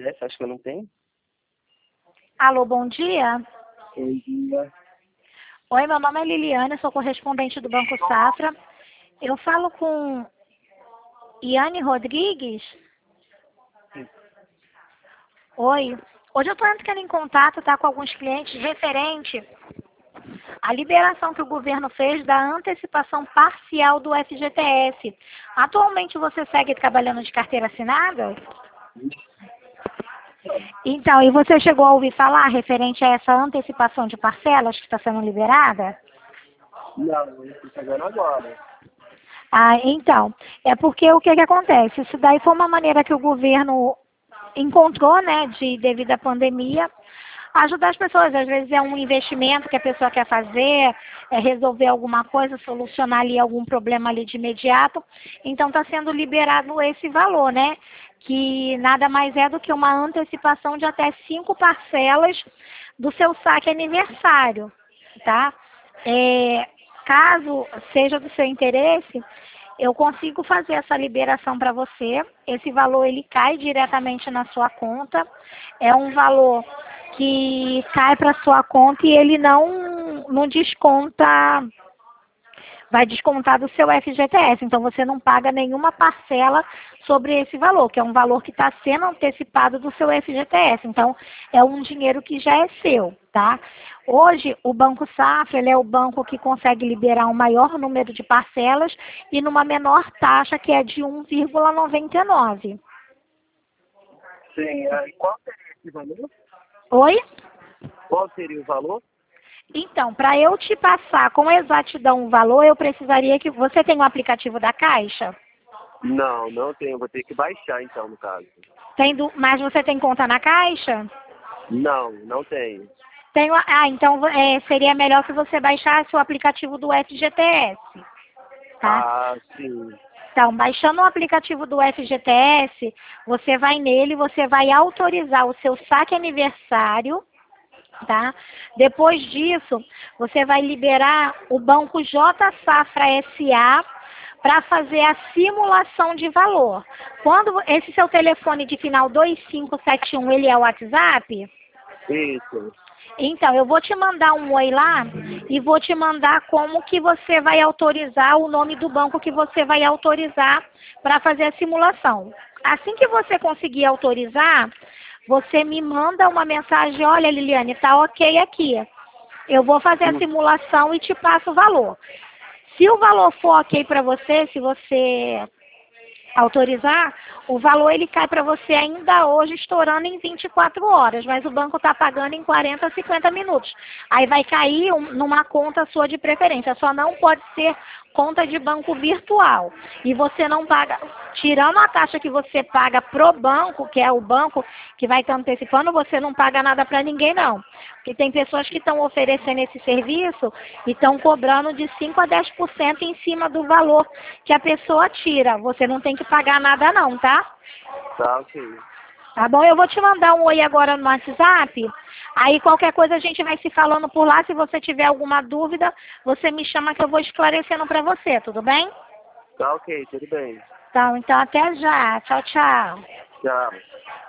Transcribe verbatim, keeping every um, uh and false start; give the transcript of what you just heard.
S, acho que eu não tenho. Alô, bom dia. Bom dia. Oi, meu nome é Liliane, sou correspondente do Banco Safra. Eu falo com Iane Rodrigues. Sim. Oi. Hoje eu estou entrando em contato, tá, com alguns clientes referente à liberação que o governo fez da antecipação parcial do F G T S. Atualmente você segue trabalhando de carteira assinada? Então, e você chegou a ouvir falar referente a essa antecipação de parcelas que está sendo liberada? Não, eu estou chegando agora. Ah, então, é porque o que que acontece? Isso daí foi uma maneira que o governo encontrou, né, de, devido à pandemia, ajudar as pessoas. Às vezes é um investimento que a pessoa quer fazer, é resolver alguma coisa, solucionar ali algum problema ali de imediato. Então está sendo liberado esse valor, né? Que nada mais é do que uma antecipação de até cinco parcelas do seu saque aniversário, tá? É, caso seja do seu interesse, eu consigo fazer essa liberação para você. Esse valor ele cai diretamente na sua conta. É um valor que cai para sua conta e ele não, não desconta, vai descontar do seu F G T S. Então você não paga nenhuma parcela sobre esse valor, que é um valor que está sendo antecipado do seu F G T S. Então é um dinheiro que já é seu, tá? Hoje o Banco Safra ele é o banco que consegue liberar um maior número de parcelas e numa menor taxa, que é de um vírgula noventa e nove. Sim, e qual seria esse valor? Oi? Qual seria o valor? Então, para eu te passar com exatidão o valor, eu precisaria que você tenha o aplicativo da Caixa? Não, não tenho. Vou ter que baixar então, no caso. Tem do, mas você tem conta na Caixa? Não, não tenho. Tenho, ah, então é, seria melhor que você baixasse o aplicativo do F G T S, tá? Ah, sim. Então, baixando o aplicativo do F G T S, você vai nele, você vai autorizar o seu saque aniversário, tá? Depois disso, você vai liberar o Banco J Safra S A para fazer a simulação de valor. Quando esse seu telefone de final dois cinco sete um, ele é o WhatsApp? Isso. Então, eu vou te mandar um oi lá e vou te mandar como que você vai autorizar, o nome do banco que você vai autorizar para fazer a simulação. Assim que você conseguir autorizar, você me manda uma mensagem: olha, Liliane, tá ok aqui. Eu vou fazer a simulação e te passo o valor. Se o valor for ok para você, se você autorizar, o valor ele cai para você ainda hoje, estourando em vinte e quatro horas, mas o banco está pagando em quarenta a cinquenta minutos. Aí vai cair um, numa conta sua de preferência, só não pode ser conta de banco virtual. E você não paga, tirando a taxa que você paga pro banco, que é o banco que vai estar antecipando, você não paga nada para ninguém não. Porque tem pessoas que estão oferecendo esse serviço e estão cobrando de cinco a dez por cento em cima do valor que a pessoa tira. Você não tem que pagar nada não, tá? Tá, ok. Tá bom? Eu vou te mandar um oi agora no WhatsApp. Aí qualquer coisa a gente vai se falando por lá. Se você tiver alguma dúvida, você me chama que eu vou esclarecendo para você, tudo bem? Tá, ok, tudo bem. Então, então até já. Tchau, tchau. Tchau.